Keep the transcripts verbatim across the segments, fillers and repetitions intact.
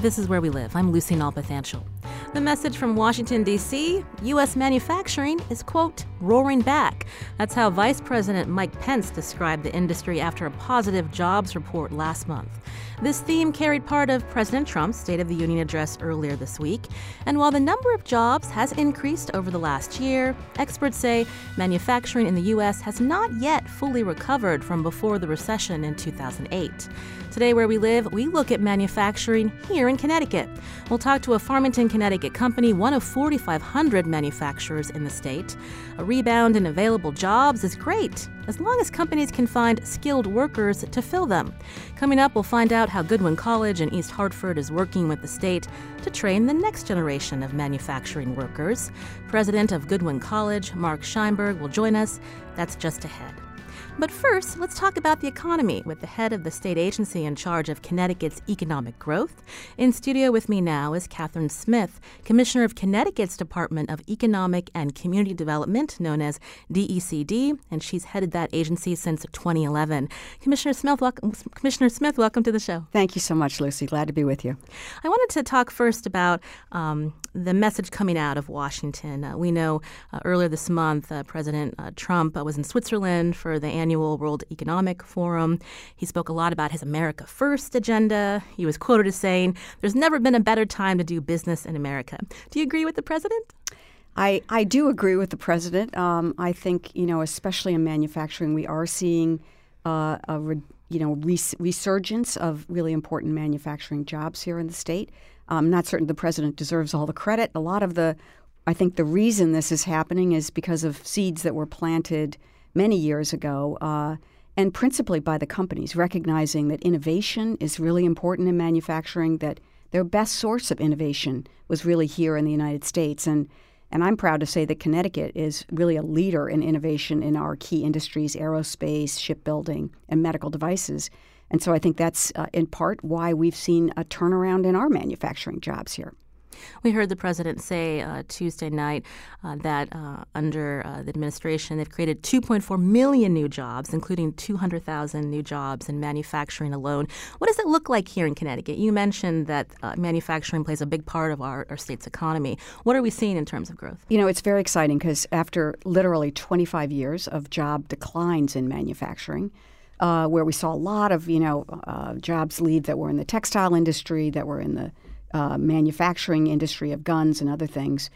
This is Where We Live. I'm Lucy Nalpathanchel. The message from Washington, D C, U S manufacturing is, quote, roaring back. That's how Vice President Mike Pence described the industry after a positive jobs report last month. This theme carried part of President Trump's State of the Union address earlier this week. And while the number of jobs has increased over the last year, experts say manufacturing in the U S has not yet fully recovered from before the recession in two thousand eight. Today, Where We Live, we look at manufacturing here in Connecticut. We'll talk to a Farmington, Connecticut company, one of four thousand five hundred manufacturers in the state. A rebound in available jobs is great, as long as companies can find skilled workers to fill them. Coming up, we'll find out how Goodwin College in East Hartford is working with the state to train the next generation of manufacturing workers. President of Goodwin College, Mark Scheinberg, will join us. That's just ahead. But first, let's talk about the economy with the head of the state agency in charge of Connecticut's economic growth. In studio with me now is Catherine Smith, Commissioner of Connecticut's Department of Economic and Community Development, known as D E C D, and she's headed that agency since twenty eleven. Commissioner Smith, welcome, Commissioner Smith, welcome to the show. Thank you so much, Lucy. Glad to be with you. I wanted to talk first about um, the message coming out of Washington. Uh, we know uh, earlier this month, uh, President uh, Trump uh, was in Switzerland for the annual World Economic Forum. He spoke a lot about his America First agenda. He was quoted as saying, "There's never been a better time to do business in America." Do you agree with the president? I, I do agree with the president. Um, I think, you know, especially in manufacturing, we are seeing uh, a re, you know res- resurgence of really important manufacturing jobs here in the state. I'm not certain the president deserves all the credit. A lot of the, I think the reason this is happening is because of seeds that were planted many years ago, uh, and principally by the companies, recognizing that innovation is really important in manufacturing, that their best source of innovation was really here in the United States. And, and I'm proud to say that Connecticut is really a leader in innovation in our key industries, aerospace, shipbuilding, and medical devices. And so I think that's uh, in part why we've seen a turnaround in our manufacturing jobs here. We heard the president say uh, Tuesday night uh, that uh, under uh, the administration, they've created two point four million new jobs, including two hundred thousand new jobs in manufacturing alone. What does it look like here in Connecticut? You mentioned that uh, manufacturing plays a big part of our, our state's economy. What are we seeing in terms of growth? You know, it's very exciting because after literally twenty-five years of job declines in manufacturing, uh, where we saw a lot of, you know, uh, jobs leave that were in the textile industry, that were in the Uh, manufacturing industry of guns and other things.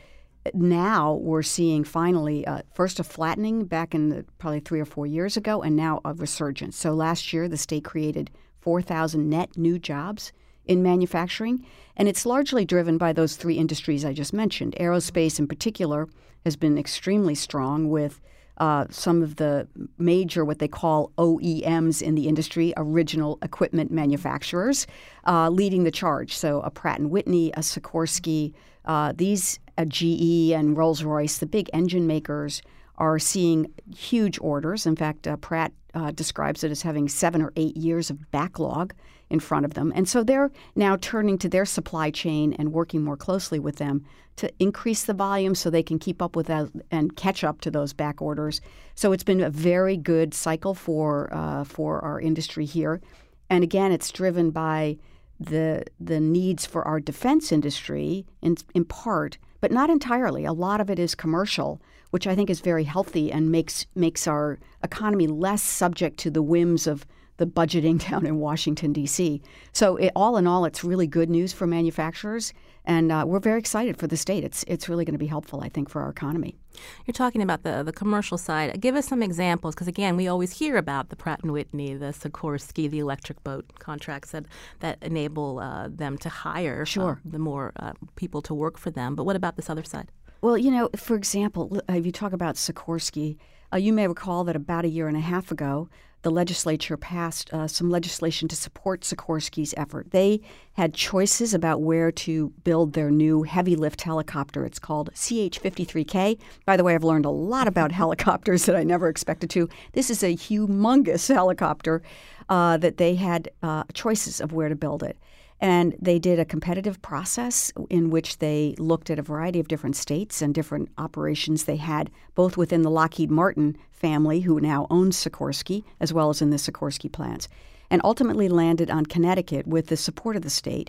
Now we're seeing finally uh, first a flattening back in the, probably three or four years ago, and now a resurgence. So last year the state created four thousand net new jobs in manufacturing, and it's largely driven by those three industries I just mentioned. Aerospace in particular has been extremely strong with Uh, some of the major, what they call O E Ms in the industry, original equipment manufacturers, uh, leading the charge. So a Pratt and Whitney, a Sikorsky, uh, these a G E and Rolls-Royce, the big engine makers, are seeing huge orders. In fact, uh, Pratt uh, describes it as having seven or eight years of backlog in front of them. And so they're now turning to their supply chain and working more closely with them to increase the volume so they can keep up with that and catch up to those back orders. So it's been a very good cycle for uh, for our industry here. And again, it's driven by the the needs for our defense industry in, in part, but not entirely. A lot of it is commercial, which I think is very healthy and makes makes our economy less subject to the whims of the budgeting down in Washington, D C. So it, all in all, it's really good news for manufacturers, and uh, we're very excited for the state. It's it's really going to be helpful, I think, for our economy. You're talking about the the commercial side. Give us some examples, because again, we always hear about the Pratt and Whitney, the Sikorsky, the electric boat contracts that that enable uh, them to hire sure. uh, the more uh, people to work for them. But what about this other side? Well, you know, for example, if you talk about Sikorsky, uh, you may recall that about a year and a half ago, the legislature passed uh, some legislation to support Sikorsky's effort. They had choices about where to build their new heavy lift helicopter. It's called C H fifty-three K. By the way, I've learned a lot about helicopters that I never expected to. This is a humongous helicopter uh, that they had uh, choices of where to build it. And they did a competitive process in which they looked at a variety of different states and different operations they had, both within the Lockheed Martin family, who now owns Sikorsky, as well as in the Sikorsky plants, and ultimately landed on Connecticut with the support of the state.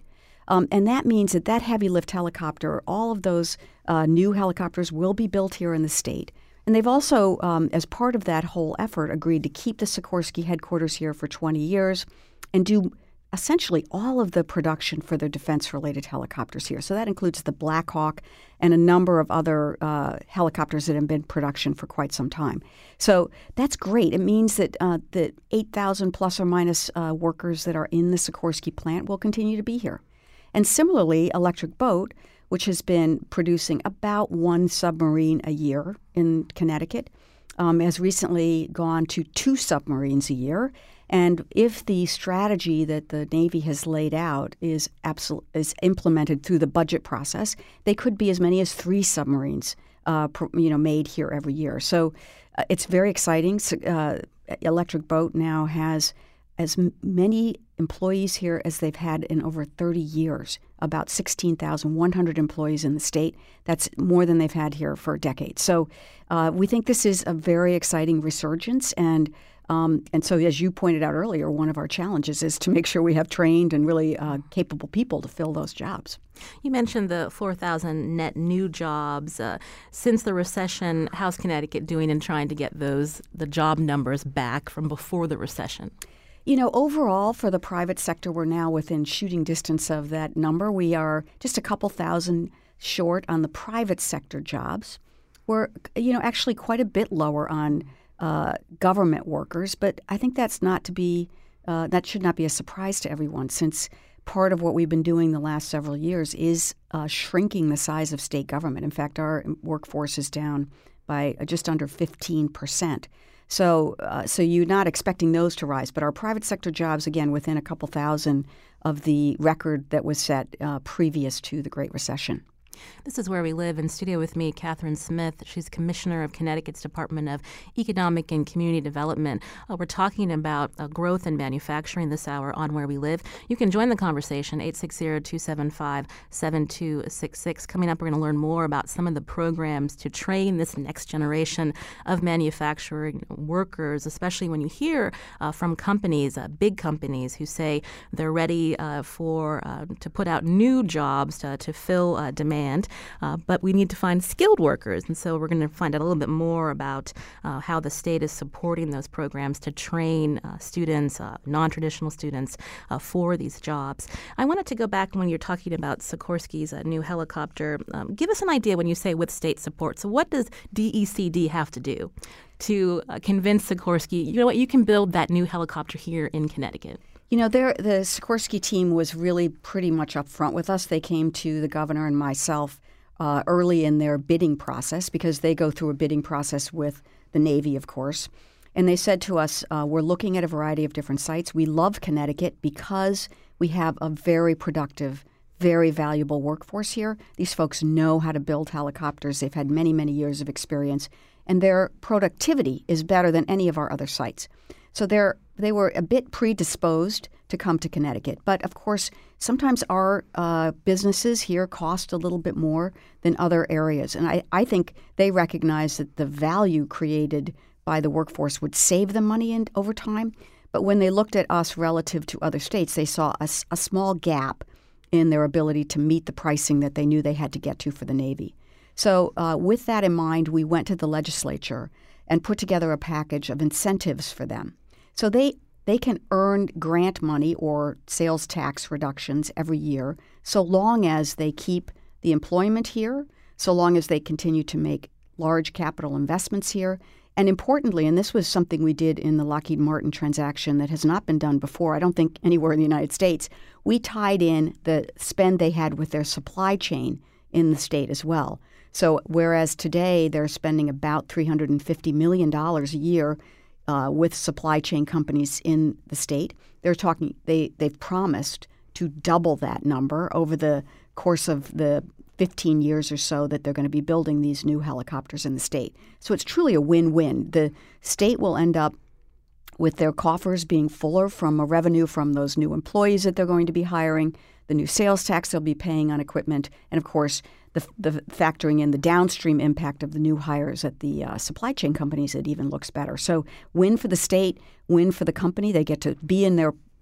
Um, and that means that that heavy lift helicopter, all of those uh, new helicopters will be built here in the state. And they've also, um, as part of that whole effort, agreed to keep the Sikorsky headquarters here for twenty years and do essentially all of the production for their defense-related helicopters here. So that includes the Black Hawk and a number of other uh, helicopters that have been in production for quite some time. So that's great. It means that uh, the eight thousand plus or minus uh, workers that are in the Sikorsky plant will continue to be here. And similarly, Electric Boat, which has been producing about one submarine a year in Connecticut, um, has recently gone to two submarines a year. And if the strategy that the Navy has laid out is absol- is implemented through the budget process, they could be as many as three submarines, uh, per, you know, made here every year. So uh, it's very exciting. So, uh, Electric Boat now has as m- many employees here as they've had in over thirty years, about sixteen thousand one hundred employees in the state. That's more than they've had here for decades. So uh, we think this is a very exciting resurgence. And um, and so, as you pointed out earlier, one of our challenges is to make sure we have trained and really uh, capable people to fill those jobs. You mentioned the four thousand net new jobs. Uh, since the recession, how's Connecticut doing in trying to get those the job numbers back from before the recession? You know, overall, for the private sector, we're now within shooting distance of that number. We are just a couple thousand short on the private sector jobs. We're, you know, actually quite a bit lower on uh, government workers, but I think that's not to be, uh, that should not be a surprise to everyone, since part of what we've been doing the last several years is uh, shrinking the size of state government. In fact, our workforce is down by just under fifteen percent. So uh, so you're not expecting those to rise. But our private sector jobs, again, within a couple thousand of the record that was set uh, previous to the Great Recession. This is Where We Live. In studio with me, Catherine Smith. She's Commissioner of Connecticut's Department of Economic and Community Development. Uh, we're talking about uh, growth in manufacturing this hour on Where We Live. You can join the conversation, eight six zero, two seven five, seven two six six. Coming up, we're going to learn more about some of the programs to train this next generation of manufacturing workers, especially when you hear uh, from companies, uh, big companies, who say they're ready uh, for uh, to put out new jobs to, to fill uh, demand. Uh, but we need to find skilled workers. And so we're going to find out a little bit more about uh, how the state is supporting those programs to train uh, students, uh, non-traditional students, uh, for these jobs. I wanted to go back when you're talking about Sikorsky's uh, new helicopter. Um, give us an idea when you say with state support. So what does D E C D have to do to uh, convince Sikorsky, you know what, you can build that new helicopter here in Connecticut? You know, the Sikorsky team was really pretty much up front with us. They came to the governor and myself uh, early in their bidding process, because they go through a bidding process with the Navy, of course. And they said to us, uh, we're looking at a variety of different sites. We love Connecticut because we have a very productive, very valuable workforce here. These folks know how to build helicopters. They've had many, many years of experience, and their productivity is better than any of our other sites. So they're they were a bit predisposed to come to Connecticut. But, of course, sometimes our uh, businesses here cost a little bit more than other areas. And I, I think they recognize that the value created by the workforce would save them money in, over time. But when they looked at us relative to other states, they saw a, a small gap in their ability to meet the pricing that they knew they had to get to for the Navy. So uh, with that in mind, we went to the legislature and put together a package of incentives for them. So they they can earn grant money or sales tax reductions every year, so long as they keep the employment here, so long as they continue to make large capital investments here. And importantly, and this was something we did in the Lockheed Martin transaction that has not been done before, I don't think anywhere in the United States, we tied in the spend they had with their supply chain in the state as well. So whereas today they're spending about three hundred fifty million dollars a year Uh, with supply chain companies in the state, they're talking. They they've promised to double that number over the course of the fifteen years or so that they're going to be building these new helicopters in the state. So it's truly a win-win. The state will end up with their coffers being fuller from a revenue from those new employees that they're going to be hiring, the new sales tax they'll be paying on equipment, and of course the, the factoring in the downstream impact of the new hires at the uh, supply chain companies, it even looks better. So win for the state, win for the company. They get to be in their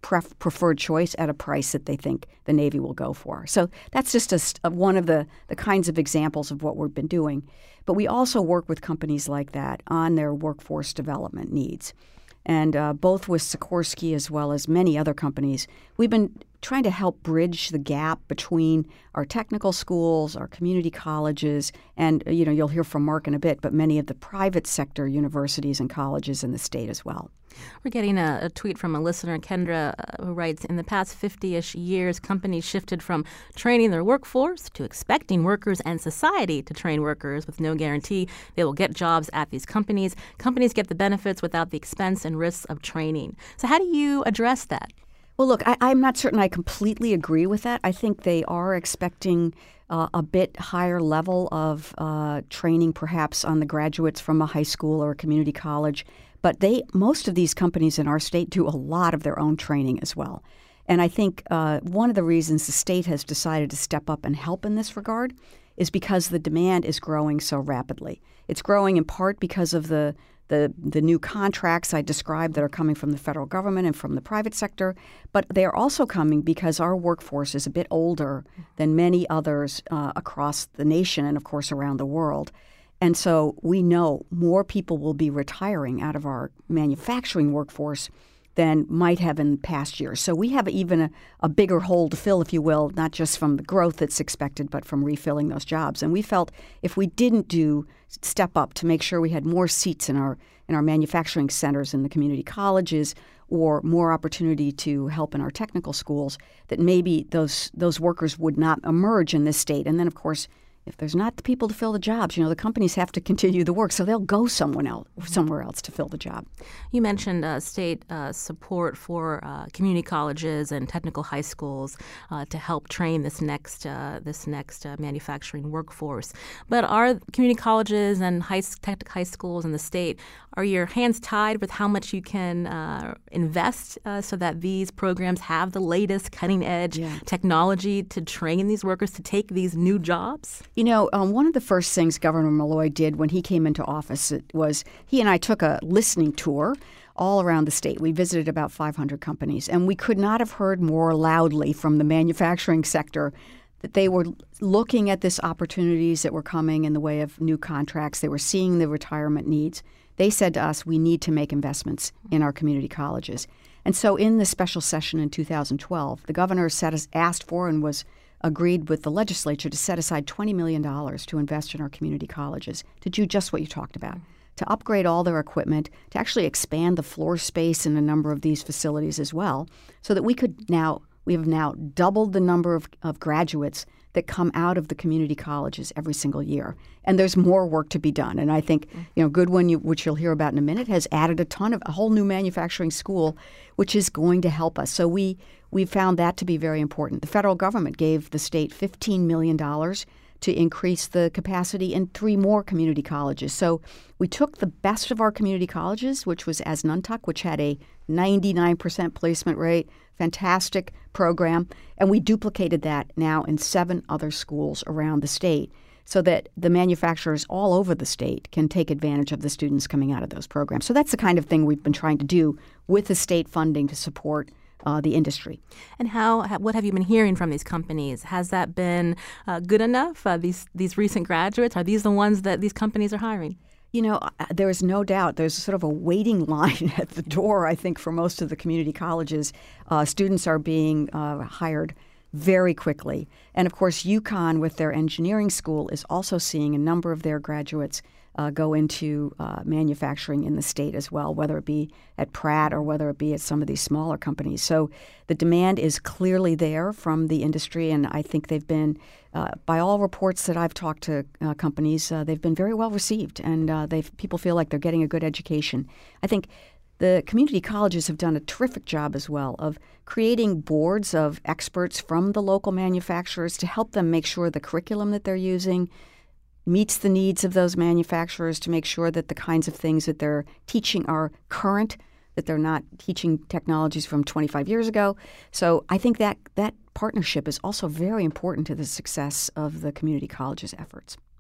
pref- preferred choice at a price that they think the Navy will go for. So that's just a, a, one of the, the kinds of examples of what we've been doing. But we also work with companies like that on their workforce development needs. And uh, both with Sikorsky as well as many other companies, we've been trying to help bridge the gap between our technical schools, our community colleges, and, you know, you'll hear from Mark in a bit, but many of the private sector universities and colleges in the state as well. We're getting a, a tweet from a listener, Kendra, uh, who writes, in the past fifty-ish years, companies shifted from training their workforce to expecting workers and society to train workers with no guarantee they will get jobs at these companies. Companies get the benefits without the expense and risks of training. So how do you address that? Well, look, I, I'm not certain I completely agree with that. I think they are expecting uh, a bit higher level of uh, training, perhaps on the graduates from a high school or a community college. But they, most of these companies in our state do a lot of their own training as well. And I think uh, one of the reasons the state has decided to step up and help in this regard is because the demand is growing so rapidly. It's growing in part because of the the the new contracts I described that are coming from the federal government and from the private sector, but they are also coming because our workforce is a bit older than many others uh, across the nation and, of course, around the world. And so we know more people will be retiring out of our manufacturing workforce than might have in past years. So we have even a, a bigger hole to fill, if you will, not just from the growth that's expected, but from refilling those jobs. And we felt if we didn't do step up to make sure we had more seats in our in our manufacturing centers in the community colleges or more opportunity to help in our technical schools, that maybe those those workers would not emerge in this state. And then, of course, if there's not the people to fill the jobs, you know, the companies have to continue the work, so they'll go someone else, somewhere else to fill the job. You mentioned uh, state uh, support for uh, community colleges and technical high schools uh, to help train this next uh, this next uh, manufacturing workforce. But are community colleges and high tech high schools in the state, are your hands tied with how much you can uh, invest uh, so that these programs have the latest cutting edge yeah. technology to train these workers to take these new jobs? You know, um, one of the first things Governor Malloy did when he came into office was he and I took a listening tour all around the state. We visited about five hundred companies, and we could not have heard more loudly from the manufacturing sector that they were looking at this opportunities that were coming in the way of new contracts. They were seeing the retirement needs. They said to us, we need to make investments in our community colleges. And so in the special session in two thousand twelve, the governor set us, asked for and was agreed with the legislature to set aside twenty million dollars to invest in our community colleges, to do just what you talked about, to upgrade all their equipment, to actually expand the floor space in a number of these facilities as well, so that we could now, we have now doubled the number of, of graduates that come out of the community colleges every single year. And there's more work to be done. And I think, you know, Goodwin, you, which you'll hear about in a minute, has added a ton of, a whole new manufacturing school, which is going to help us. So we we found that to be very important. The federal government gave the state fifteen million dollars to increase the capacity in three more community colleges. So we took the best of our community colleges, which was Asnuntuck, which had a ninety-nine percent placement rate, fantastic program, and we duplicated that now in seven other schools around the state so that the manufacturers all over the state can take advantage of the students coming out of those programs. So that's the kind of thing we've been trying to do with the state funding to support Uh, the industry. And how? What have you been hearing from these companies? Has that been uh, good enough? Uh, these these recent graduates, are these the ones that these companies are hiring? You know, there is no doubt there's sort of a waiting line at the door, I think, for most of the community colleges. Uh, students are being uh, hired very quickly. And, of course, UConn, with their engineering school, is also seeing a number of their graduates uh, go into uh, manufacturing in the state as well, whether it be at Pratt or whether it be at some of these smaller companies. So the demand is clearly there from the industry, and I think they've been, uh, by all reports that I've talked to uh, companies, uh, they've been very well received, and uh, they've people feel like they're getting a good education. I think the community colleges have done a terrific job as well of creating boards of experts from the local manufacturers to help them make sure the curriculum that they're using meets the needs of those manufacturers, to make sure that the kinds of things that they're teaching are current, that they're not teaching technologies from twenty-five years ago. So I think that that partnership is also very important to the success of the community colleges' efforts.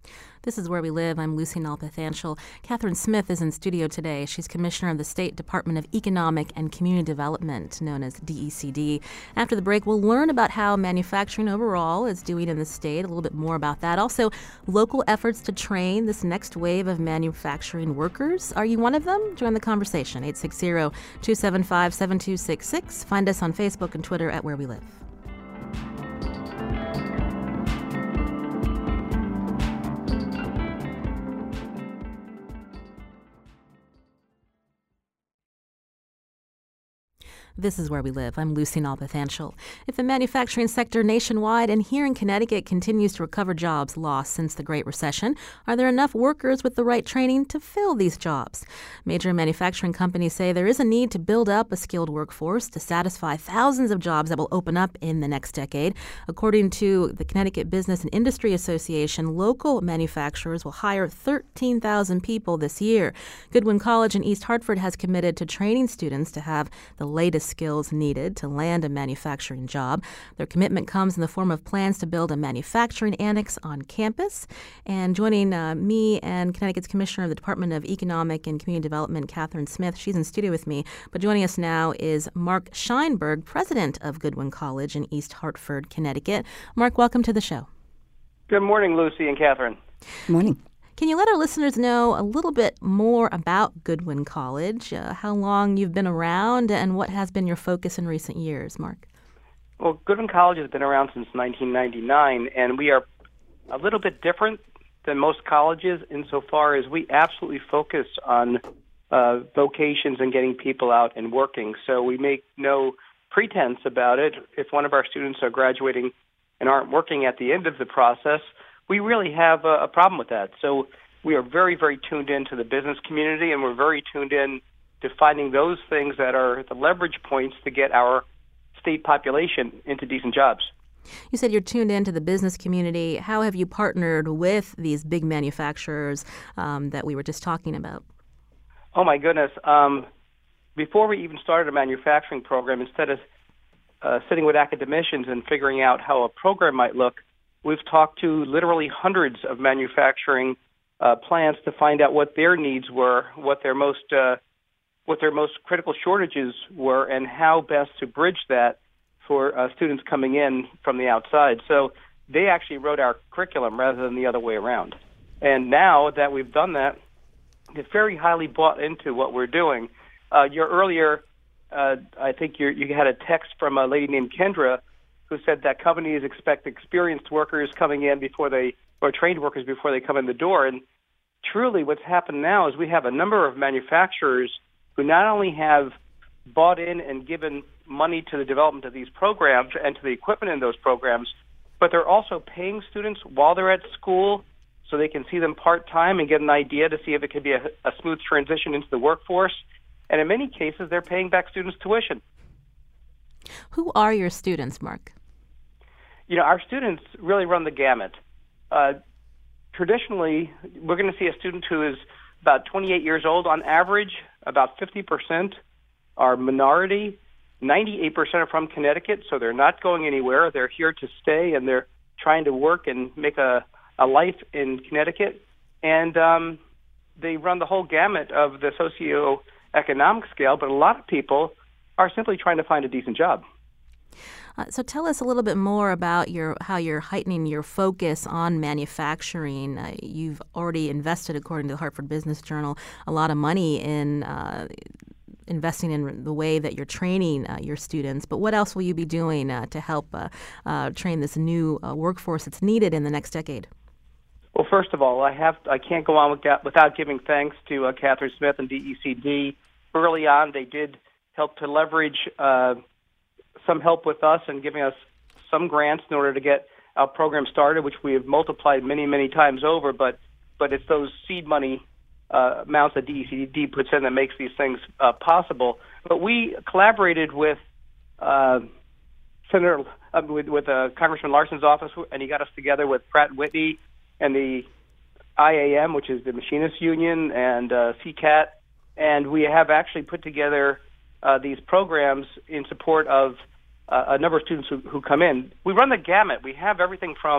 This is Where We Live. I'm Lucy Nalpathanchel. Catherine Smith is in studio today. She's Commissioner of the State Department of Economic and Community Development, known as D E C D. After the break, we'll learn about how manufacturing overall is doing in the state, a little bit more about that. Also, local efforts to train this next wave of manufacturing workers. Are you one of them? Join the conversation, eight six zero, two seven five, seven two six six. Find us on Facebook and Twitter at Where We Live. This is Where We Live. I'm Lucy Nalpathanchel. If the manufacturing sector nationwide and here in Connecticut continues to recover jobs lost since the Great Recession, are there enough workers with the right training to fill these jobs? Major manufacturing companies say there is a need to build up a skilled workforce to satisfy thousands of jobs that will open up in the next decade. According to the Connecticut Business and Industry Association, local manufacturers will hire thirteen thousand people this year. Goodwin College in East Hartford has committed to training students to have the latest skills needed to land a manufacturing job. Their commitment comes in the form of plans to build a manufacturing annex on campus. And joining uh, me and Connecticut's Commissioner of the Department of Economic and Community Development, Catherine Smith, she's in studio with me. But joining us now is Mark Scheinberg, president of Goodwin College in East Hartford, Connecticut. Mark, welcome to the show. Good morning, Lucy and Catherine. Good morning. Can you let our listeners know a little bit more about Goodwin College, uh, how long you've been around, and what has been your focus in recent years, Mark? Well, Goodwin College has been around since nineteen ninety-nine, and we are a little bit different than most colleges insofar as we absolutely focus on uh, vocations and getting people out and working. So we make no pretense about it. If one of our students are graduating and aren't working at the end of the process, we really have a, a problem with that. So we are very, very tuned into the business community, and we're very tuned in to finding those things that are the leverage points to get our state population into decent jobs. You said you're tuned into the business community. How have you partnered with these big manufacturers um, that we were just talking about? Oh, my goodness. Um, before we even started a manufacturing program, instead of uh, sitting with academicians and figuring out how a program might look, we've talked to literally hundreds of manufacturing uh, plants to find out what their needs were, what their most uh, what their most critical shortages were, and how best to bridge that for uh, students coming in from the outside. So they actually wrote our curriculum rather than the other way around. And now that we've done that, they're very highly bought into what we're doing. Uh, your earlier, uh, I think you you had a text from a lady named Kendra who said that companies expect experienced workers coming in before they, or trained workers before they come in the door. And truly what's happened now is we have a number of manufacturers who not only have bought in and given money to the development of these programs and to the equipment in those programs, but they're also paying students while they're at school so they can see them part-time and get an idea to see if it could be a, a smooth transition into the workforce. And in many cases, they're paying back students' tuition. Who are your students, Mark? You know, our students really run the gamut. Uh, traditionally, we're going to see a student who is about twenty-eight years old on average. About fifty percent are minority. ninety-eight percent are from Connecticut, so they're not going anywhere. They're here to stay, and they're trying to work and make a, a life in Connecticut. And um, they run the whole gamut of the socioeconomic scale, but a lot of people are simply trying to find a decent job. Uh, so tell us a little bit more about your how you're heightening your focus on manufacturing. Uh, you've already invested, according to the Hartford Business Journal, a lot of money in uh, investing in the way that you're training uh, your students. But what else will you be doing uh, to help uh, uh, train this new uh, workforce that's needed in the next decade? Well, first of all, I have I can't go on with that without giving thanks to uh, Catherine Smith and D E C D. Early on, they did help to leverage uh, some help with us and giving us some grants in order to get our program started, which we have multiplied many, many times over. But but it's those seed money uh, amounts that D E C D puts in that makes these things uh, possible. But we collaborated with uh, Senator uh, with, with uh, Congressman Larson's office, and he got us together with Pratt and Whitney and the I A M, which is the Machinists Union, and uh, C C A T, and we have actually put together uh, these programs in support of uh, a number of students who, who come in. We run the gamut. We have everything from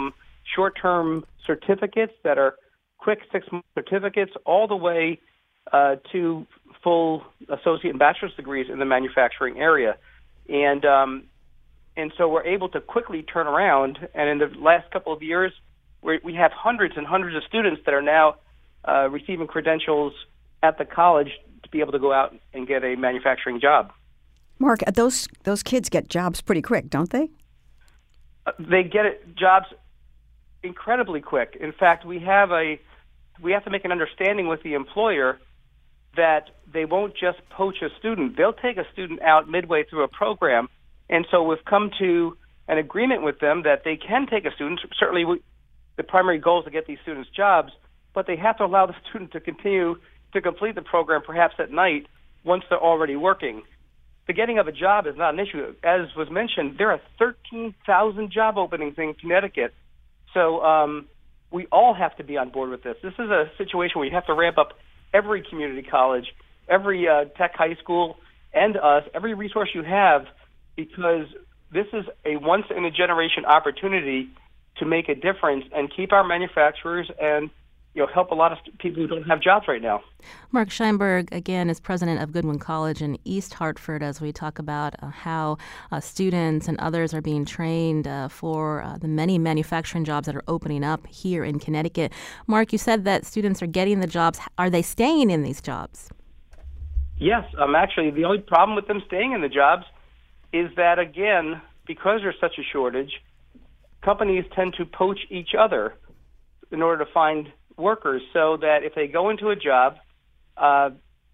short-term certificates that are quick six-month certificates all the way uh, to full associate and bachelor's degrees in the manufacturing area. And um, and so we're able to quickly turn around. And in the last couple of years, we we have hundreds and hundreds of students that are now uh, receiving credentials at the college to be able to go out and get a manufacturing job. Mark, those those kids get jobs pretty quick, don't they? Uh, they get it, jobs incredibly quick. In fact, we have a we have to make an understanding with the employer that they won't just poach a student. They'll take a student out midway through a program. And so we've come to an agreement with them that they can take a student. Certainly we, the primary goal is to get these students jobs, but they have to allow the student to continue to complete the program perhaps at night once they're already working. The getting of a job is not an issue. As was mentioned, there are thirteen thousand job openings in Connecticut. So um, we all have to be on board with this. This is a situation where you have to ramp up every community college, every uh, tech high school, and us, every resource you have, because this is a once-in-a-generation opportunity to make a difference and keep our manufacturers and you know, help a lot of people who don't have jobs right now. Mark Scheinberg, again, is president of Goodwin College in East Hartford, as we talk about uh, how uh, students and others are being trained uh, for uh, the many manufacturing jobs that are opening up here in Connecticut. Mark, you said that students are getting the jobs. Are they staying in these jobs? Yes. Um, actually, the only problem with them staying in the jobs is that, again, because there's such a shortage, companies tend to poach each other in order to find workers, so that if they go into a job, uh,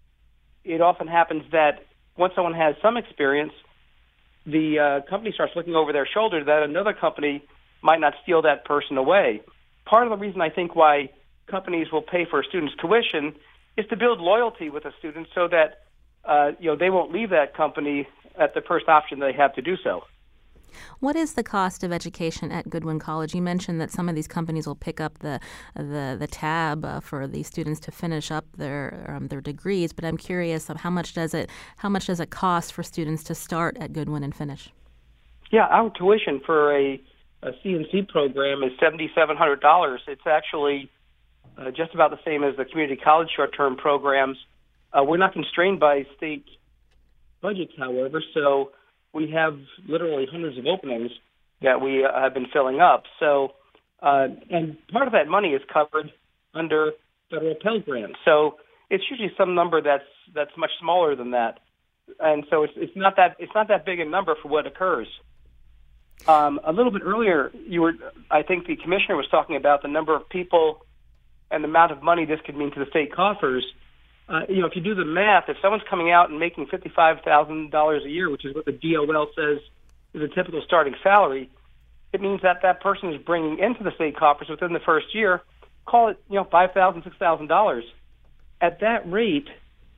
it often happens that once someone has some experience, the uh, company starts looking over their shoulder that another company might not steal that person away. Part of the reason I think why companies will pay for a student's tuition is to build loyalty with a student so that uh, you know they won't leave that company at the first option they have to do so. What is the cost of education at Goodwin College? You mentioned that some of these companies will pick up the the, the tab uh, for the students to finish up their um, their degrees, but I'm curious of how much does it how much does it cost for students to start at Goodwin and finish? Yeah, our tuition for a, a C N C program is seven thousand seven hundred dollars. It's actually uh, just about the same as the community college short-term programs. Uh, we're not constrained by state budgets, however, so we have literally hundreds of openings that we uh, have been filling up. So, uh, and part of that money is covered under federal Pell Grants. So it's usually some number that's that's much smaller than that, and so it's it's not that it's not that big a number for what occurs. Um, a little bit earlier, you were I think the commissioner was talking about the number of people and the amount of money this could mean to the state coffers. Uh, you know, if you do the math, if someone's coming out and making fifty-five thousand dollars a year, which is what the D O L says is a typical starting salary, it means that that person is bringing into the state coffers within the first year, call it, you know, five thousand dollars, six thousand dollars. At that rate,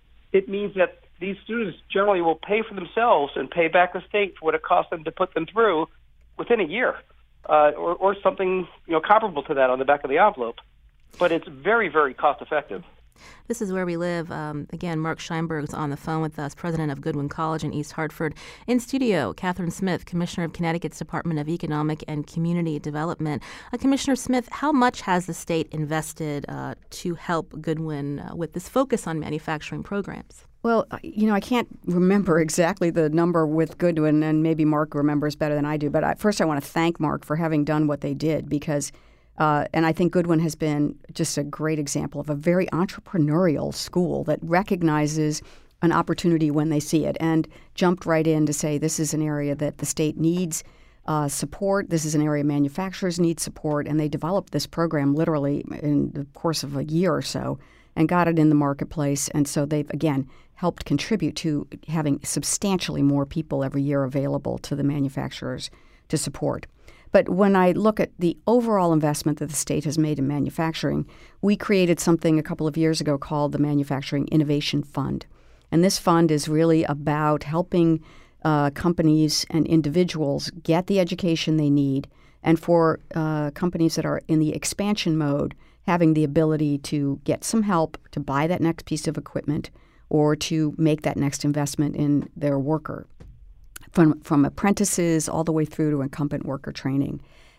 it means that these students generally will pay for themselves and pay back the state for what it costs them to put them through within a year, uh, or, or something, you know, comparable to that on the back of the envelope. But it's very, very cost effective. This is Where We Live. Um, again, Mark Scheinberg is on the phone with us, president of Goodwin College in East Hartford. In studio, Catherine Smith, commissioner of Connecticut's Department of Economic and Community Development. Uh, Commissioner Smith, how much has the state invested uh, to help Goodwin uh, with this focus on manufacturing programs? Well, you know, I can't remember exactly the number with Goodwin, and maybe Mark remembers better than I do. But I, first, I want to thank Mark for having done what they did, because Uh, and I think Goodwin has been just a great example of a very entrepreneurial school that recognizes an opportunity when they see it and jumped right in to say this is an area that the state needs uh, support. This is an area manufacturers need support. And they developed this program literally in the course of a year or so and got it in the marketplace. And so they've, again, helped contribute to having substantially more people every year available to the manufacturers to support. But when I look at the overall investment that the state has made in manufacturing, we created something a couple of years ago called the Manufacturing Innovation Fund. And this fund is really about helping uh, companies and individuals get the education they need, and for uh, companies that are in the expansion mode, having the ability to get some help to buy that next piece of equipment or to make that next investment in their worker. From, from apprentices all the way through to incumbent worker training.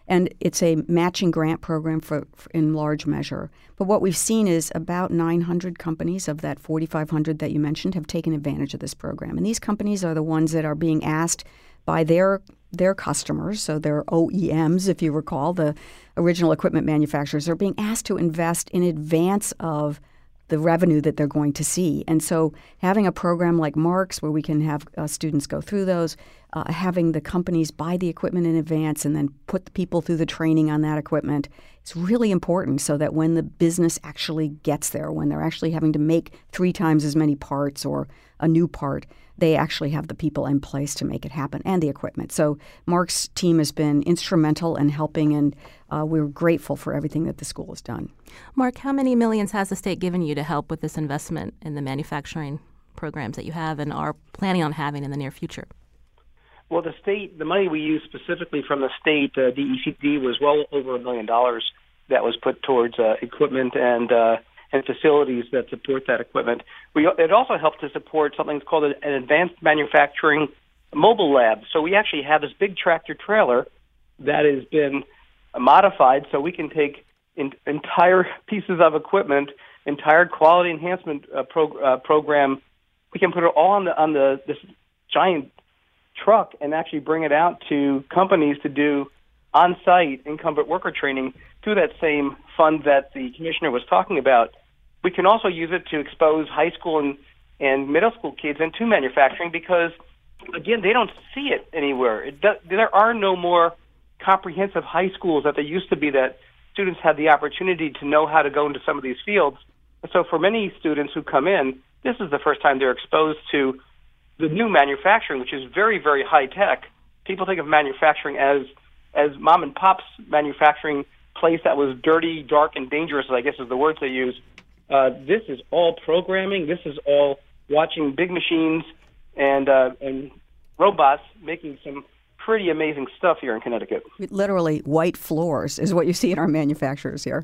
And it's a matching grant program for, for in large measure. But what we've seen is about nine hundred companies of that forty-five hundred that you mentioned have taken advantage of this program. And these companies are the ones that are being asked by their their customers, so their O E Ms, if you recall, the original equipment manufacturers, are being asked to invest in advance of the revenue that they're going to see. And so having a program like Marks where we can have uh, students go through those, uh, having the companies buy the equipment in advance and then put the people through the training on that equipment, it's really important so that when the business actually gets there, when they're actually having to make three times as many parts or a new part, they actually have the people in place to make it happen and the equipment. So Mark's team has been instrumental in helping, and uh, we're grateful for everything that the school has done. Mark, how many millions has the state given you to help with this investment in the manufacturing programs that you have and are planning on having in the near future? Well, the state, the money we used specifically from the state, uh, D E C D, was well over a million dollars that was put towards uh, equipment and uh, and facilities that support that equipment. We, it also helped to support something called an advanced manufacturing mobile lab. So we actually have this big tractor trailer that has been modified so we can take in, entire pieces of equipment, entire quality enhancement uh, pro, uh, program. We can put it all on the on the this giant truck and actually bring it out to companies to do on-site incumbent worker training through that same fund that the commissioner was talking about. We can also use it to expose high school and, and middle school kids into manufacturing because, again, they don't see it anywhere. It does, there are no more comprehensive high schools that there used to be that students had the opportunity to know how to go into some of these fields. So for many students who come in, this is the first time they're exposed to the new manufacturing, which is very, very high tech. People think of manufacturing as as mom and pop's manufacturing place that was dirty, dark, and dangerous, I guess is the words they use. Uh, this is all programming. This is all watching big machines and uh, and robots making some pretty amazing stuff here in Connecticut. Literally white floors is what you see in our manufacturers here.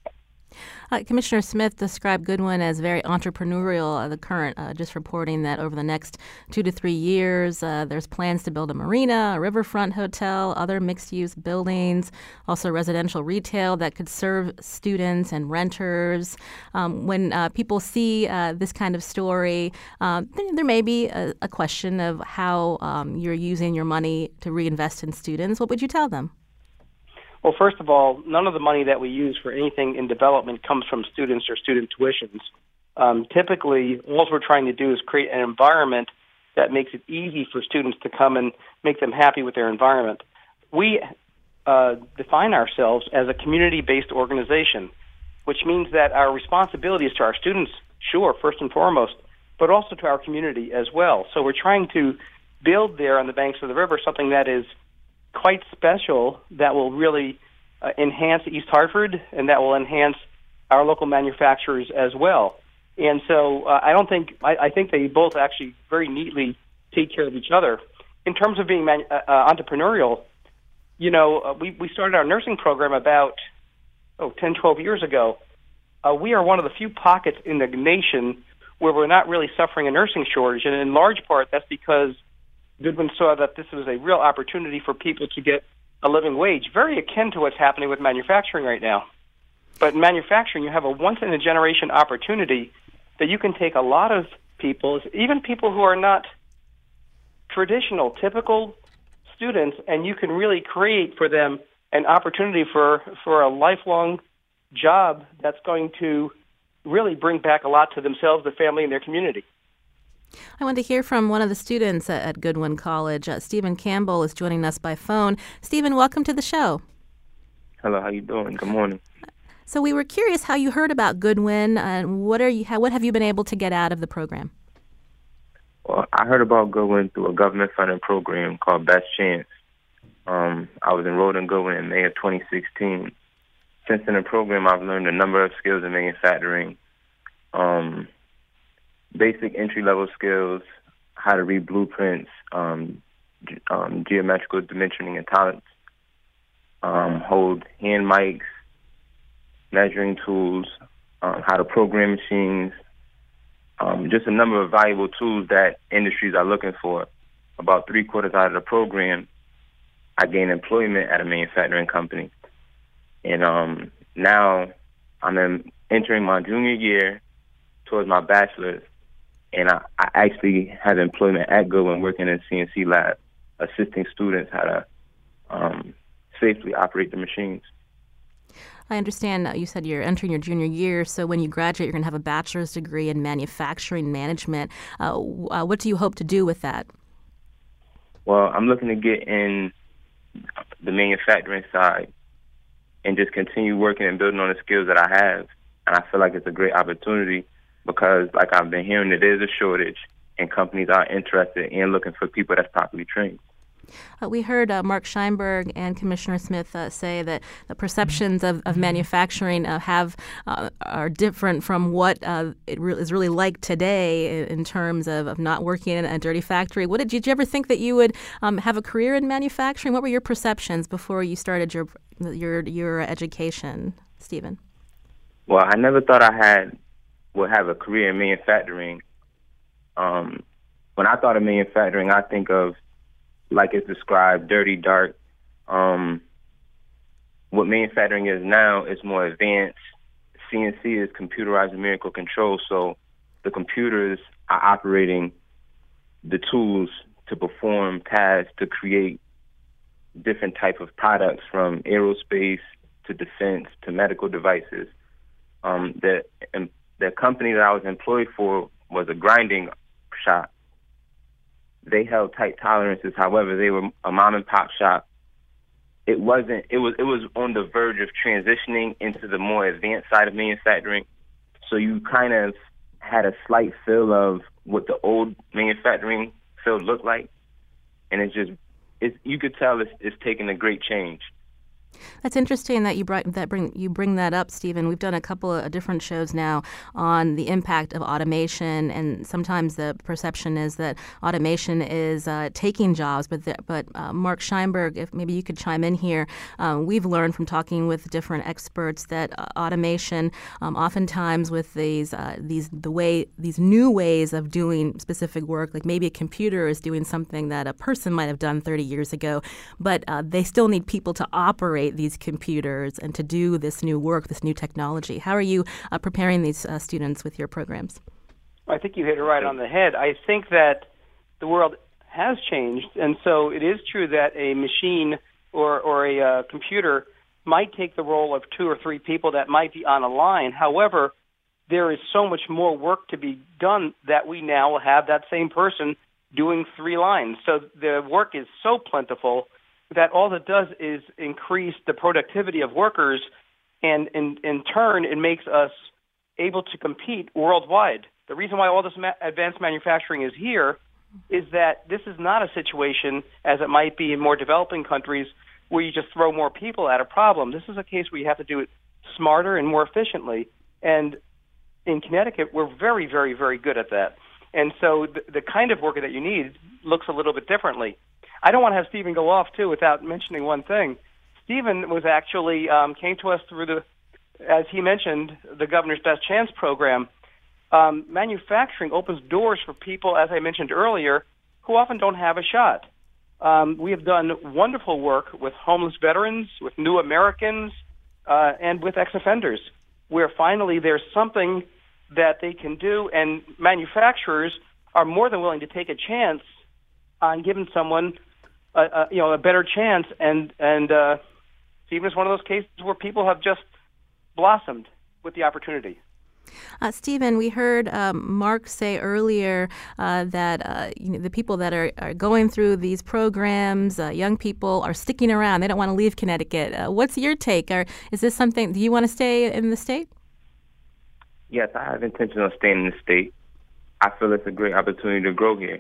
Uh, Commissioner Smith described Goodwin as very entrepreneurial. Uh, the current uh, just reporting that over the next two to three years, uh, there's plans to build a marina, a riverfront hotel, other mixed-use buildings, also residential retail that could serve students and renters. Um, when uh, people see uh, this kind of story, um, there may be a, a question of how um, you're using your money to reinvest in students. What would you tell them? Well, first of all, none of the money that we use for anything in development comes from students or student tuitions. Um, typically, all we're trying to do is create an environment that makes it easy for students to come and make them happy with their environment. We uh, define ourselves as a community-based organization, which means that our responsibility is to our students, sure, first and foremost, but also to our community as well. So we're trying to build there on the banks of the river something that is quite special, that will really uh, enhance East Hartford and that will enhance our local manufacturers as well. And so uh, I don't think, I, I think they both actually very neatly take care of each other. In terms of being manu- uh, uh, entrepreneurial, you know, uh, we, we started our nursing program about, oh, ten, twelve years ago. Uh, we are one of the few pockets in the nation where we're not really suffering a nursing shortage. And in large part, that's because Goodwin saw that this was a real opportunity for people to get a living wage, very akin to what's happening with manufacturing right now. But in manufacturing, you have a once-in-a-generation opportunity that you can take a lot of people, even people who are not traditional, typical students, and you can really create for them an opportunity for, for a lifelong job that's going to really bring back a lot to themselves, their family, and their community. I want to hear from one of the students at Goodwin College. Uh, Stephen Campbell is joining us by phone. Stephen, welcome to the show. Hello, how you doing? Good morning. So we were curious how you heard about Goodwin and what are you? How, what have you been able to get out of the program? Well, I heard about Goodwin through a government-funded program called Best Chance. Um, I was enrolled in Goodwin in May of twenty sixteen. Since in the program, I've learned a number of skills in manufacturing. Um, basic entry-level skills, how to read blueprints, um, ge- um, geometrical dimensioning and tolerance, um, hold hand mics, measuring tools, um, how to program machines, um, just a number of valuable tools that industries are looking for. About three quarters out of the program, I gained employment at a manufacturing company. And um, now I'm in, entering my junior year towards my bachelor's, and I, I actually have employment at Goodwin working in C N C lab, assisting students how to um, safely operate the machines. I understand you said you're entering your junior year, so when you graduate, you're going to have a bachelor's degree in manufacturing management. Uh, uh, what do you hope to do with that? Well, I'm looking to get in the manufacturing side and just continue working and building on the skills that I have. And I feel like it's a great opportunity because, like I've been hearing, it is a shortage, and companies are interested in looking for people that's properly trained. Uh, we heard uh, Mark Scheinberg and Commissioner Smith uh, say that the perceptions of, of manufacturing uh, have uh, are different from what uh, it re- is really like today in, in terms of, of not working in a dirty factory. What did, did you ever think that you would um, have a career in manufacturing? What were your perceptions before you started your your your education, Stephen? Well, I never thought I had would have a career in manufacturing. Um, when I thought of manufacturing, I think of, like it's described, dirty, dark. Um, what manufacturing is now is more advanced. C N C is computerized numerical control, so the computers are operating the tools to perform tasks to create different type of products, from aerospace to defense to medical devices. Um, the, um, the company that I was employed for was a grinding shop. They held tight tolerances. However, they were a mom and pop shop. It wasn't. It was. It was on the verge of transitioning into the more advanced side of manufacturing. So you kind of had a slight feel of what the old manufacturing field looked like, and it's just. It's, you could tell it's, it's taking a great change. That's interesting that you brought that bring you bring that up, Stephen. We've done a couple of different shows now on the impact of automation, and sometimes the perception is that automation is uh, taking jobs. But the, but uh, Mark Scheinberg, if maybe you could chime in here, um, we've learned from talking with different experts that uh, automation, um, oftentimes with these uh, these the way these new ways of doing specific work, like maybe a computer is doing something that a person might have done thirty years ago, but uh, they still need people to operate these computers and to do this new work, this new technology. How are you uh, preparing these uh, students with your programs? I think you hit it right on the head. I think that the world has changed, and so it is true that a machine or, or a uh, computer might take the role of two or three people that might be on a line. However, there is so much more work to be done that we now will have that same person doing three lines. So the work is so plentiful that all it does is increase the productivity of workers, and in, in turn, it makes us able to compete worldwide. The reason why all this ma- advanced manufacturing is here is that this is not a situation, as it might be in more developing countries, where you just throw more people at a problem. This is a case where you have to do it smarter and more efficiently. And in Connecticut, we're very, very, very good at that. And so the, the kind of worker that you need looks a little bit differently. I don't want to have Stephen go off, too, without mentioning one thing. Stephen was actually um, came to us through the, as he mentioned, the Governor's Best Chance program. Um, manufacturing opens doors for people, as I mentioned earlier, who often don't have a shot. Um, we have done wonderful work with homeless veterans, with new Americans, uh, and with ex-offenders, where finally there's something that they can do, and manufacturers are more than willing to take a chance on giving someone a, a you know a better chance, and and uh, Stephen is one of those cases where people have just blossomed with the opportunity. Uh, Stephen, we heard um, Mark say earlier uh, that uh, you know, the people that are, are going through these programs, uh, young people, are sticking around. They don't want to leave Connecticut. Uh, what's your take? Or is this something? Do you want to stay in the state? Yes, I have intention of staying in the state. I feel it's a great opportunity to grow here.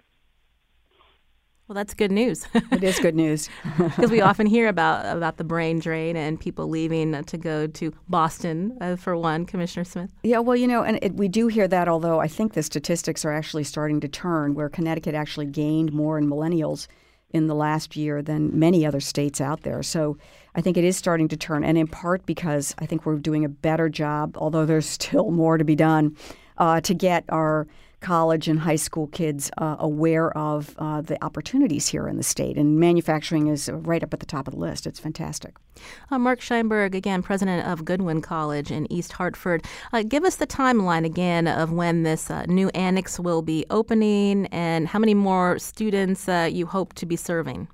Well, that's good news. It is good news. Because we often hear about about the brain drain and people leaving to go to Boston, uh, for one, Commissioner Smith. Yeah, well, you know, and it, we do hear that, although I think the statistics are actually starting to turn, where Connecticut actually gained more in millennials in the last year than many other states out there. So I think it is starting to turn, and in part because I think we're doing a better job, although there's still more to be done, uh, to get our college and high school kids uh, aware of uh, the opportunities here in the state. And manufacturing is right up at the top of the list. It's fantastic. Uh, Mark Scheinberg, again, president of Goodwin College in East Hartford. Uh, give us the timeline again of when this uh, new annex will be opening and how many more students uh, you hope to be serving.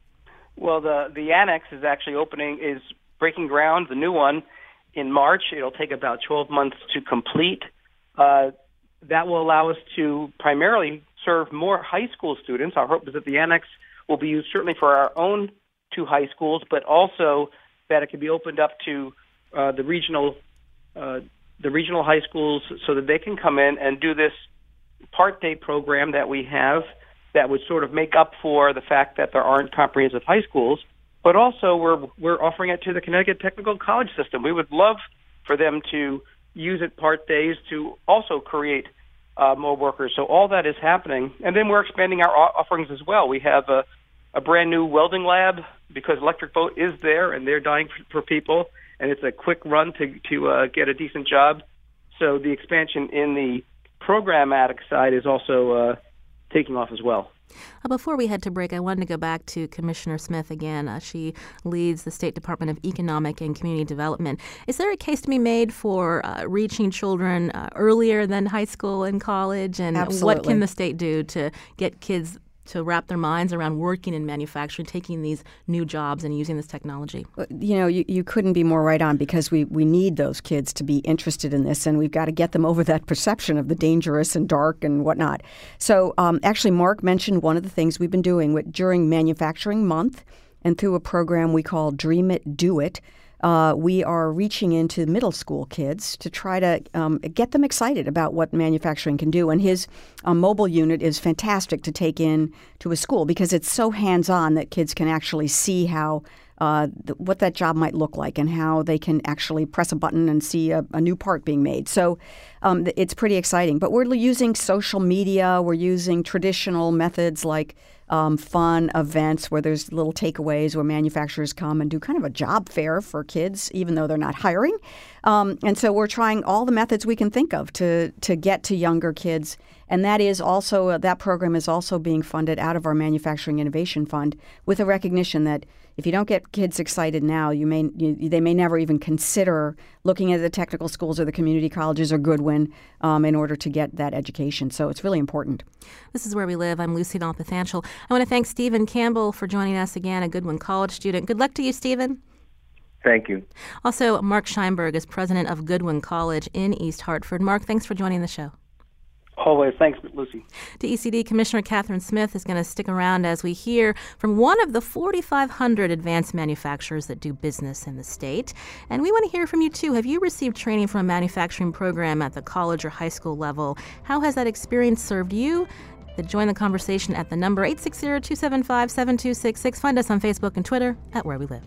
Well, the, the annex is actually opening, is breaking ground, the new one, in March. It'll take about twelve months to complete. Uh, that will allow us to primarily serve more high school students. Our hope is that the annex will be used certainly for our own two high schools, but also that it can be opened up to uh, the regional uh, the regional high schools so that they can come in and do this part day program that we have that would sort of make up for the fact that there aren't comprehensive high schools. But also we're we're offering it to the Connecticut Technical College System. We would love for them to use it part days to also create uh, more workers. So all that is happening. And then we're expanding our offerings as well. We have a, a brand new welding lab because Electric Boat is there and they're dying for, for people. And it's a quick run to, to uh, get a decent job. So the expansion in the programmatic side is also uh, taking off as well. Uh, before we head to break, I wanted to go back to Commissioner Smith again. Uh, she leads the State Department of Economic and Community Development. Is there a case to be made for uh, reaching children uh, earlier than high school and college? And Absolutely. What can the state do to get kids to wrap their minds around working in manufacturing, taking these new jobs and using this technology? You know, you, you couldn't be more right on because we, we need those kids to be interested in this, and we've got to get them over that perception of the dangerous and dark and whatnot. So um, actually, Mark mentioned one of the things we've been doing with, during Manufacturing Month and through a program we call Dream It, Do It. Uh, we are reaching into middle school kids to try to um, get them excited about what manufacturing can do. And his uh, mobile unit is fantastic to take in to a school because it's so hands-on that kids can actually see how uh, th- what that job might look like and how they can actually press a button and see a, a new part being made. So um, th- it's pretty exciting. But we're using social media. We're using traditional methods like Um, fun events where there's little takeaways where manufacturers come and do kind of a job fair for kids, even though they're not hiring. Um, and so we're trying all the methods we can think of to to get to younger kids. And that is also uh, that program is also being funded out of our Manufacturing Innovation Fund with a recognition that if you don't get kids excited now, you may you, they may never even consider looking at the technical schools or the community colleges or Goodwin um, in order to get that education. So it's really important. This is Where We Live. I'm Lucy Nalpathanchel. I want to thank Stephen Campbell for joining us again, a Goodwin College student. Good luck to you, Stephen. Thank you. Also, Mark Scheinberg is president of Goodwin College in East Hartford. Mark, thanks for joining the show. Always. Thanks, Lucy. D E C D Commissioner Catherine Smith is going to stick around as we hear from one of the forty-five hundred advanced manufacturers that do business in the state. And we want to hear from you, too. Have you received training from a manufacturing program at the college or high school level? How has that experience served you? Join the conversation at the number eight six zero, two seven five, seven two six six. Find us on Facebook and Twitter at Where We Live.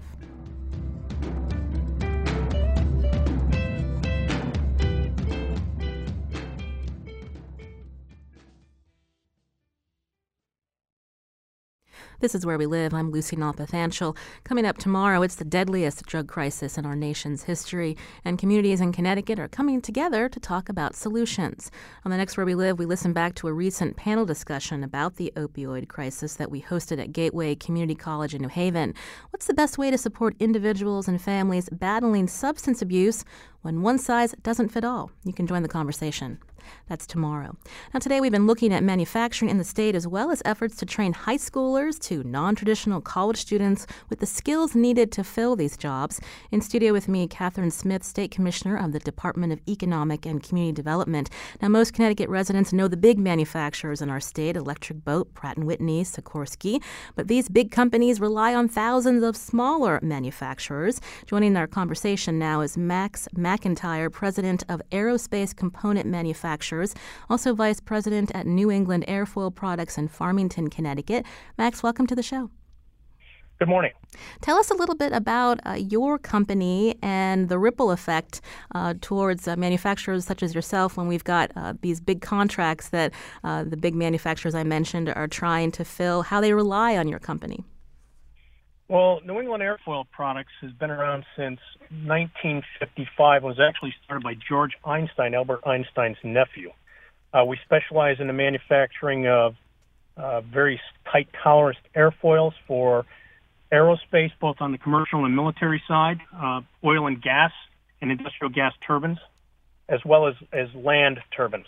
This is Where We Live. I'm Lucy Nalpathanchel. Coming up tomorrow, it's the deadliest drug crisis in our nation's history, and communities in Connecticut are coming together to talk about solutions. On the next Where We Live, we listen back to a recent panel discussion about the opioid crisis that we hosted at Gateway Community College in New Haven. What's the best way to support individuals and families battling substance abuse when one size doesn't fit all? You can join the conversation. That's tomorrow. Now, today we've been looking at manufacturing in the state as well as efforts to train high schoolers to non-traditional college students with the skills needed to fill these jobs. In studio with me, Catherine Smith, State Commissioner of the Department of Economic and Community Development. Now, most Connecticut residents know the big manufacturers in our state, Electric Boat, Pratt and Whitney, Sikorsky, but these big companies rely on thousands of smaller manufacturers. Joining our conversation now is Max McIntyre, President of Aerospace Component Manufacturers, also Vice President at New England Airfoil Products in Farmington, Connecticut. Max, welcome to the show. Good morning. Tell us a little bit about uh, your company and the ripple effect uh, towards uh, manufacturers such as yourself when we've got uh, these big contracts that uh, the big manufacturers I mentioned are trying to fill, how they rely on your company. Well, New England Airfoil Products has been around since nineteen fifty-five. It was actually started by George Einstein, Albert Einstein's nephew. Uh, we specialize in the manufacturing of uh, very tight tolerance airfoils for aerospace, both on the commercial and military side, uh, oil and gas and industrial gas turbines, as well as, as land turbines.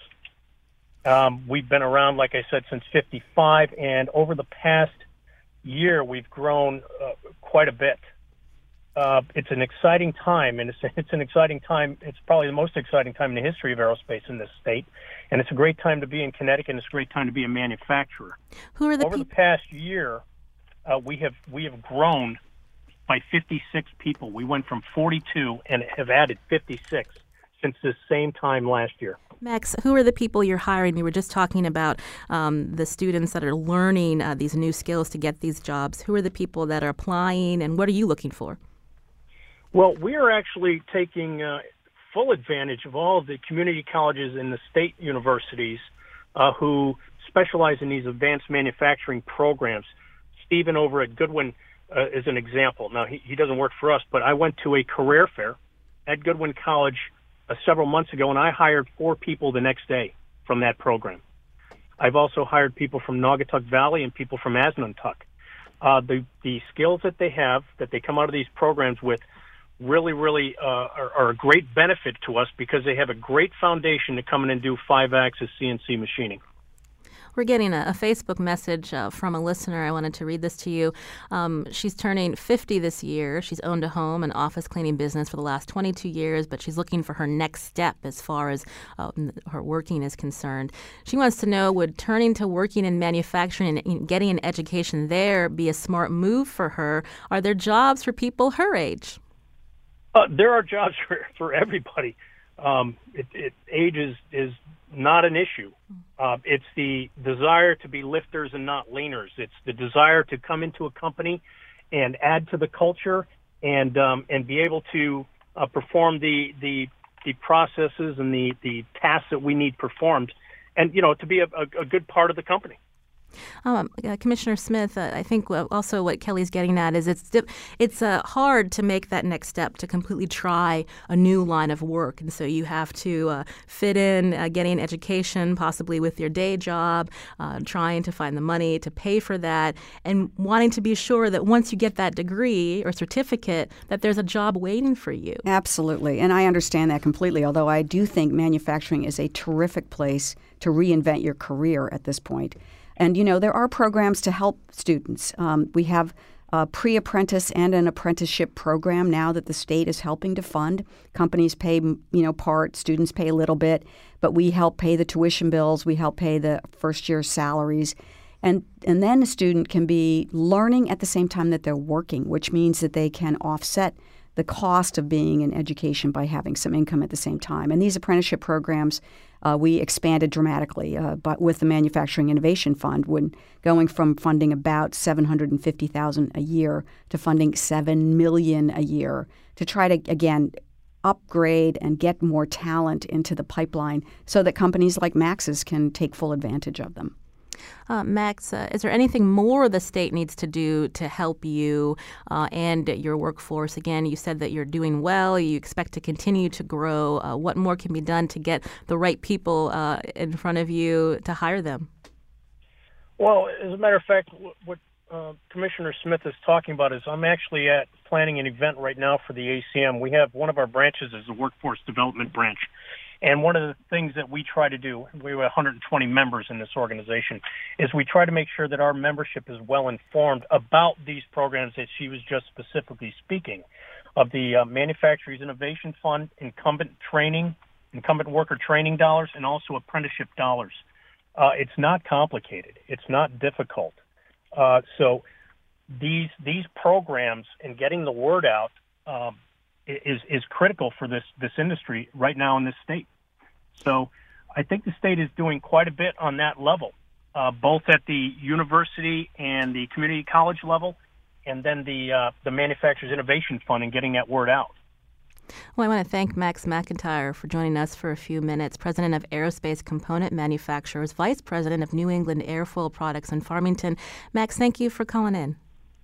Um, we've been around, like I said, since fifty-five, and over the past year, we've grown uh, quite a bit. Uh, it's an exciting time, and it's, it's an exciting time. It's probably the most exciting time in the history of aerospace in this state, and it's a great time to be in Connecticut, and it's a great time to be a manufacturer. Who are the Over peop- the past year, uh, we have we have grown by fifty-six people. We went from forty-two and have added fifty-six since this same time last year. Max, who are the people you're hiring? You were just talking about um, the students that are learning uh, these new skills to get these jobs. Who are the people that are applying, and what are you looking for? Well, we are actually taking uh, full advantage of all of the community colleges and the state universities uh, who specialize in these advanced manufacturing programs. Stephen over at Goodwin uh, is an example. Now, he, he doesn't work for us, but I went to a career fair at Goodwin College uh, several months ago, and I hired four people the next day from that program. I've also hired people from Naugatuck Valley and people from Asnuntuck. Uh, the, the skills that they have, that they come out of these programs with, really, really uh, are, are a great benefit to us because they have a great foundation to come in and do five-axis C N C machining. We're getting a, a Facebook message uh, from a listener. I wanted to read this to you. Um, she's turning fifty this year. She's owned a home and office cleaning business for the last twenty-two years, but she's looking for her next step as far as uh, her working is concerned. She wants to know, would turning to working in manufacturing and getting an education there be a smart move for her? Are there jobs for people her age? Uh, there are jobs for, for everybody. Um, it, it, age is, is not an issue. Uh, it's the desire to be lifters and not leaners. It's the desire to come into a company and add to the culture and um, and be able to uh, perform the, the the processes and the, the tasks that we need performed, and you know to be a, a, a good part of the company. Um, uh, Commissioner Smith, uh, I think also what Kelly's getting at is it's it's uh, hard to make that next step to completely try a new line of work. And so you have to uh, fit in uh, getting education, possibly with your day job, uh, trying to find the money to pay for that, and wanting to be sure that once you get that degree or certificate, that there's a job waiting for you. Absolutely. And I understand that completely, although I do think manufacturing is a terrific place to reinvent your career at this point. And, you know, there are programs to help students. Um, we have a pre-apprentice and an apprenticeship program now that the state is helping to fund. Companies pay, you know, part, students pay a little bit, but we help pay the tuition bills. We help pay the first year salaries. And, and then a student can be learning at the same time that they're working, which means that they can offset the cost of being in education by having some income at the same time. And these apprenticeship programs, uh, we expanded dramatically uh, but with the Manufacturing Innovation Fund, when going from funding about seven hundred fifty thousand dollars a year to funding seven million dollars a year to try to, again, upgrade and get more talent into the pipeline so that companies like Max's can take full advantage of them. Uh, Max, uh, is there anything more the state needs to do to help you uh, and your workforce? Again, you said that you're doing well. You expect to continue to grow. Uh, what more can be done to get the right people uh, in front of you to hire them? Well, as a matter of fact, what uh, Commissioner Smith is talking about is I'm actually at planning an event right now for the A C M. We have one of our branches is the Workforce Development Branch. And one of the things that we try to do, we have one hundred twenty members in this organization, is we try to make sure that our membership is well informed about these programs that she was just specifically speaking of, the uh, Manufacturers Innovation Fund, incumbent training, incumbent worker training dollars, and also apprenticeship dollars. Uh, it's not complicated. It's not difficult. Uh, so these these programs and getting the word out um, is is critical for this this industry right now in this state. So I think the state is doing quite a bit on that level, uh, both at the university and the community college level, and then the uh, the Manufacturers Innovation Fund and getting that word out. Well, I want to thank Max McIntyre for joining us for a few minutes, President of Aerospace Component Manufacturers, Vice President of New England Airfoil Products in Farmington. Max, thank you for calling in.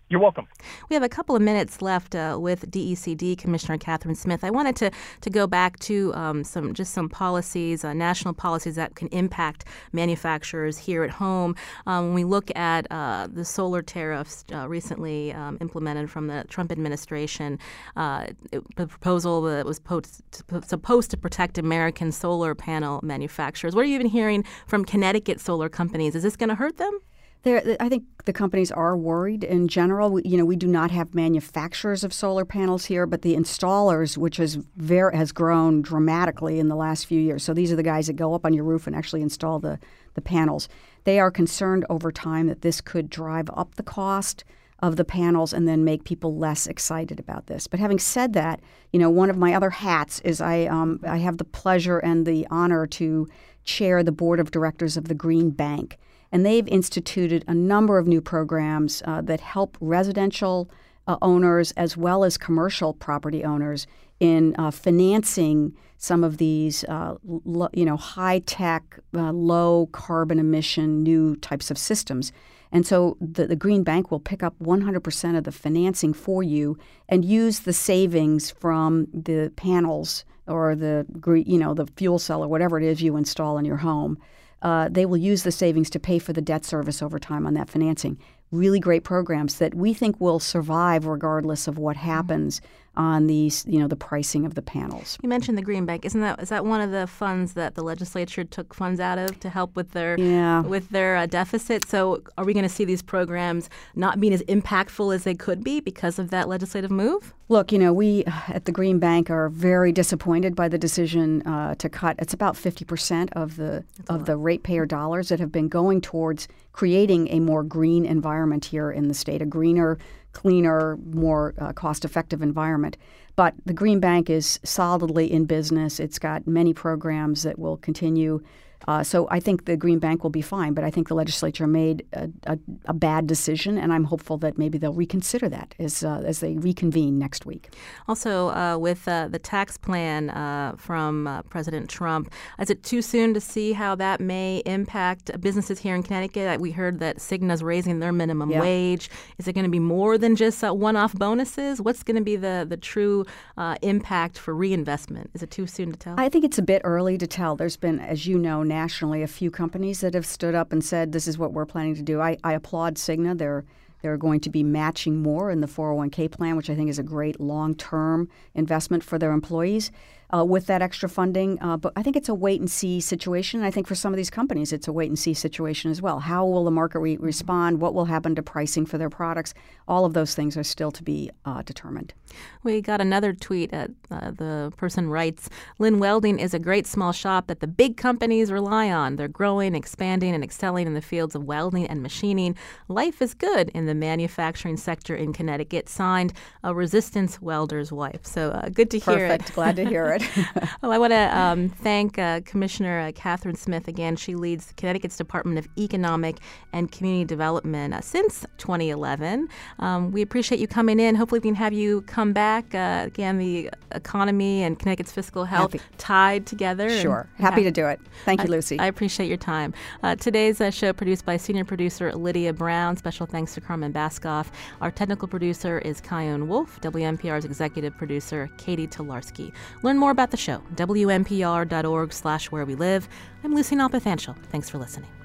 You're welcome. We have a couple of minutes left uh, with D E C D Commissioner Catherine Smith. I wanted to to go back to um, some just some policies, uh, national policies that can impact manufacturers here at home. Um, when we look at uh, the solar tariffs uh, recently um, implemented from the Trump administration, uh, it, the proposal that was post, supposed to protect American solar panel manufacturers. What are you even hearing from Connecticut solar companies? Is this going to hurt them? There, I think the companies are worried in general. We, you know, we do not have manufacturers of solar panels here, but the installers, which has very, has grown dramatically in the last few years. So these are the guys that go up on your roof and actually install the, the panels. They are concerned over time that this could drive up the cost of the panels and then make people less excited about this. But having said that, you know, one of my other hats is I um, I have the pleasure and the honor to chair the board of directors of the Green Bank. And they've instituted a number of new programs uh, that help residential uh, owners as well as commercial property owners in uh, financing some of these, uh, lo- you know, high-tech, uh, low-carbon emission new types of systems. And so the, the Green Bank will pick up one hundred percent of the financing for you and use the savings from the panels or the, you know, the fuel cell or whatever it is you install in your home. Uh, they will use the savings to pay for the debt service over time on that financing. Really great programs that we think will survive regardless of what happens on these, you know, the pricing of the panels. You mentioned the Green Bank. Isn't that is that one of the funds that the legislature took funds out of to help with their yeah. with their uh, deficit? So are we going to see these programs not being as impactful as they could be because of that legislative move? Look, you know, we at the Green Bank are very disappointed by the decision uh, to cut. It's about fifty percent of the That's of the ratepayer dollars that have been going towards creating a more green environment here in the state, a greener, cleaner, more uh, cost-effective environment. But the Green Bank is solidly in business. It's got many programs that will continue. Uh, so I think the Green Bank will be fine, but I think the legislature made a, a, a bad decision, and I'm hopeful that maybe they'll reconsider that as uh, as they reconvene next week. Also, uh, with uh, the tax plan uh, from uh, President Trump, is it too soon to see how that may impact businesses here in Connecticut? We heard that Cigna's raising their minimum yeah. wage. Is it going to be more than just uh, one-off bonuses? What's going to be the, the true uh, impact for reinvestment? Is it too soon to tell? I think it's a bit early to tell. There's been, as you know, nationally, a few companies that have stood up and said, this is what we're planning to do. I, I applaud Cigna. They're they're going to be matching more in the four oh one k plan, which I think is a great long-term investment for their employees uh, with that extra funding. Uh, but I think it's a wait-and-see situation. I think for some of these companies, it's a wait-and-see situation as well. How will the market re- respond? What will happen to pricing for their products? All of those things are still to be uh, determined. We got another tweet. Uh, uh, the person writes, Lynn Welding is a great small shop that the big companies rely on. They're growing, expanding, and excelling in the fields of welding and machining. Life is good in the manufacturing sector in Connecticut. Signed, a Resistance welder's wife. So uh, good to hear Perfect. it. Glad to hear it. Well, I want to um, thank uh, Commissioner uh, Catherine Smith again. She leads Connecticut's Department of Economic and Community Development uh, since twenty eleven. Um, we appreciate you coming in. Hopefully we can have you come back. Uh, again, the economy and Connecticut's fiscal health Happy. tied together. Sure. Happy to do it. Thank you, I, Lucy. I appreciate your time. Uh, today's uh, show produced by senior producer Lydia Brown. Special thanks to Carmen Baskoff. Our technical producer is Kyone Wolf. W N P R's executive producer, Katie Tolarski. Learn more about the show, W N P R dot org slash where we live. I'm Lucy Nalpathanchel. Thanks for listening.